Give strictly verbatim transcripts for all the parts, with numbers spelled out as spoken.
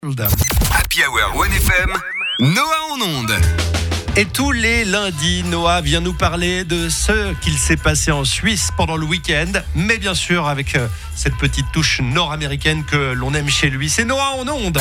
Happy Hour One F M, Noah en onde. Et tous les lundis, Noah vient nous parler de ce qu'il s'est passé en Suisse pendant le week-end, mais bien sûr avec euh, cette petite touche nord-américaine que l'on aime chez lui. C'est Noah en onde.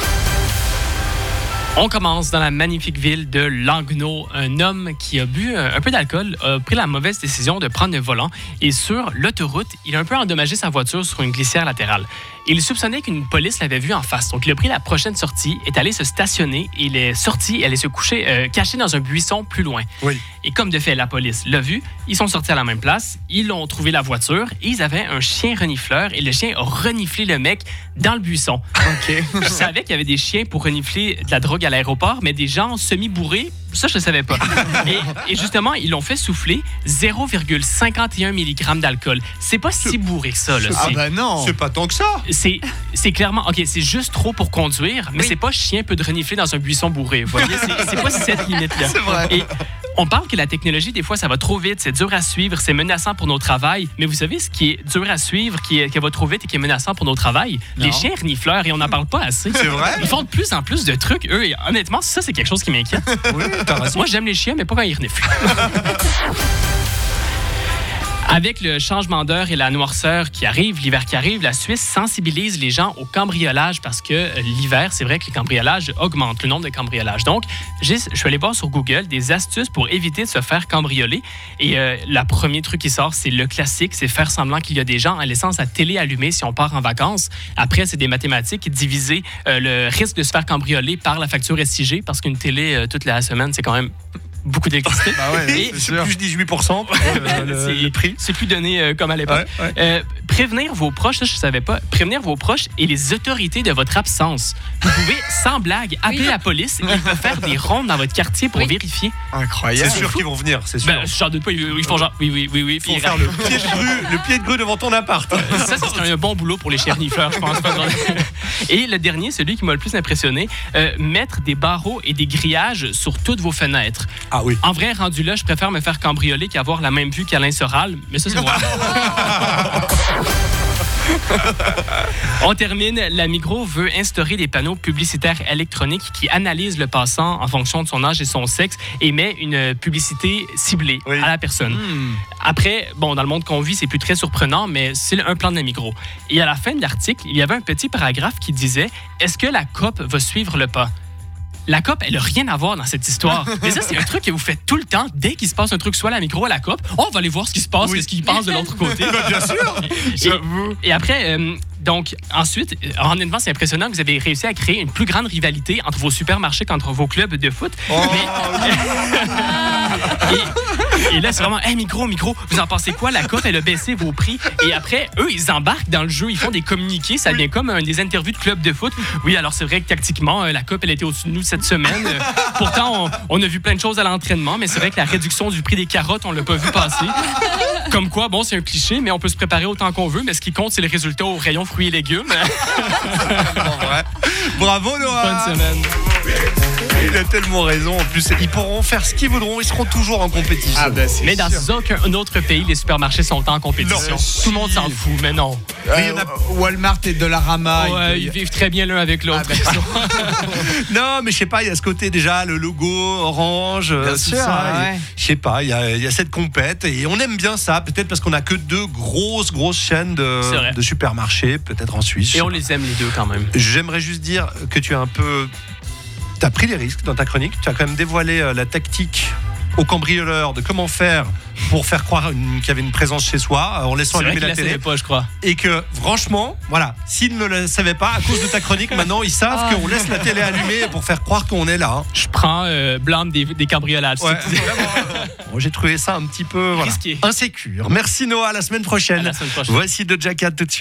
On commence dans la magnifique ville de Langnau. Un homme qui a bu un peu d'alcool a pris la mauvaise décision de prendre le volant et sur l'autoroute, il a un peu endommagé sa voiture sur une glissière latérale. Il soupçonnait qu'une police l'avait vu en face. Donc, il a pris la prochaine sortie, est allé se stationner, il est sorti, elle est se coucher, euh, caché dans un buisson plus loin. Oui. Et comme de fait, la police l'a vu, ils sont sortis à la même place, ils ont trouvé la voiture et ils avaient un chien renifleur et le chien a reniflé le mec dans le buisson. Ok. Je savais qu'il y avait des chiens pour renifler de la drogue à l'aéroport, mais des gens semi-bourrés, ça, je ne savais pas. Et, et justement, ils l'ont fait souffler zéro virgule cinquante et un milligrammes d'alcool. C'est pas si bourré que ça. Là. Ah C'est, ben non. C'est pas tant que ça. c'est, c'est clairement... OK, c'est juste trop pour conduire, mais Oui. c'est pas chien peut te renifler dans un buisson bourré. Vous voyez, c'est, c'est pas cette limite-là. C'est vrai. Et on parle que la technologie, des fois, ça va trop vite, c'est dur à suivre, c'est menaçant pour nos travails. Mais vous savez, ce qui est dur à suivre, qui, est, qui va trop vite et qui est menaçant pour nos travails? Les chiens renifleurs, et on n'en parle pas assez. C'est vrai? Ils font de plus en plus de trucs, eux, et honnêtement, ça, c'est quelque chose qui m'inquiète. Oui, t'as raison. Moi, j'aime les chiens, mais pas quand ils reniflent. Avec le changement d'heure et la noirceur qui arrive, l'hiver qui arrive, la Suisse sensibilise les gens au cambriolage parce que euh, l'hiver, c'est vrai que les cambriolages augmentent, le nombre de cambriolages. Donc, j'ai, je suis allé voir sur Google des astuces pour éviter de se faire cambrioler. Et euh, le premier truc qui sort, c'est le classique, c'est faire semblant qu'il y a des gens en laissant sa télé allumée si on part en vacances. Après, c'est des mathématiques, diviser euh, le risque de se faire cambrioler par la facture S I G parce qu'une télé euh, toute la semaine, c'est quand même beaucoup d'électricité. Bah ouais, Et c'est plus dix-huit pour cent pour le, le, c'est, le prix. c'est plus donné euh, comme à l'époque. Ouais, ouais. Euh, prévenir vos proches, ça je savais pas, prévenir vos proches et les autorités de votre absence. Vous pouvez, sans blague, appeler Oui. la police et ils vont faire des rondes dans votre quartier pour Oui. vérifier. Incroyable. C'est sûr qu'ils vont venir, c'est sûr. Ben, j'en doute pas, ils ils font genre, oui, oui, oui, oui. Ils vont puis faire le pied de grue, le pied de grue devant ton appart. Ça, ça serait un bon boulot pour les chiens renifleurs, je pense. Et le dernier, celui qui m'a le plus impressionné, euh, mettre des barreaux et des grillages sur toutes vos fenêtres. Ah oui. En vrai, rendu là, je préfère me faire cambrioler qu'avoir la même vue qu'Alain Soral, mais ça, c'est moi. On termine. La Migros veut instaurer des panneaux publicitaires électroniques qui analysent le passant en fonction de son âge et son sexe et met une publicité ciblée Oui. à la personne. Après, bon, dans le monde qu'on vit, c'est plus très surprenant, mais c'est un plan de la Migros. Et à la fin de l'article, il y avait un petit paragraphe qui disait « Est-ce que la C O P va suivre le pas ?» La C O P, elle n'a rien à voir dans cette histoire. Mais ça, c'est un truc que vous fêtes tout le temps. Dès qu'il se passe un truc, soit à la Migros, à la C O P, on va aller voir ce qui se passe, Oui. qu'est-ce qu'ils pensent de l'autre côté. Bien sûr. Et, et après, euh, donc, ensuite, euh, honnêtement, c'est impressionnant que vous avez réussi à créer une plus grande rivalité entre vos supermarchés qu'entre vos clubs de foot. Oh, Et, et là, c'est vraiment, hey, micro, micro, vous en pensez quoi? La C O P, elle a baissé vos prix. Et après, eux, ils embarquent dans le jeu, ils font des communiqués. Ça devient comme euh, des interviews de clubs de foot. Oui, alors c'est vrai que tactiquement, euh, la C O P, elle était au-dessus de nous cette semaine. Euh, pourtant, on, on a vu plein de choses à l'entraînement, mais c'est vrai que la réduction du prix des carottes, on l'a pas vu passer. Comme quoi, bon, c'est un cliché, mais on peut se préparer autant qu'on veut. Mais ce qui compte, c'est le résultat au rayon fruits et légumes. en vrai. Bravo Noah. Bonne semaine. Il a tellement raison. En plus, ils pourront faire ce qu'ils voudront. Ils seront toujours en compétition. Ah ben c'est Mais dans sûr. aucun autre pays, les supermarchés sont en compétition. Non, Tout le monde s'en fout, mais non. Euh, il y en a- Walmart et Dollarama. Ouais, il ils peut y- vivent très bien l'un avec l'autre. Ah, ben, Non, mais je sais pas, il y a ce côté déjà, le logo orange, euh, Bien tout sûr, ça. ouais. Et Je sais pas, il y, a, il y a cette compète et on aime bien ça. Peut-être parce qu'on a que deux grosses, grosses chaînes de, C'est vrai. de supermarchés, peut-être en Suisse. Et on les aime les deux quand même. J'aimerais juste dire que tu as un peu. Tu as pris des risques dans ta chronique. Tu as quand même dévoilé euh, la tactique aux cambrioleurs de comment faire pour faire croire une- qu'il y avait une présence chez soi euh, en laissant C'est vrai allumer qu'ils la la télé. savaient pas, je crois. Et que franchement, voilà, s'ils ne le savaient pas, à cause de ta chronique, maintenant ils savent qu'on laisse la télé allumée pour faire croire qu'on est là. hein. Je prends euh, blâme des, des cambriolages. Ouais, C'est- vraiment. Bon, j'ai trouvé ça un petit peu voilà, Risqué. insécure. Merci Noah, à la semaine prochaine. À la semaine prochaine. Voici Doja Cat tout de suite.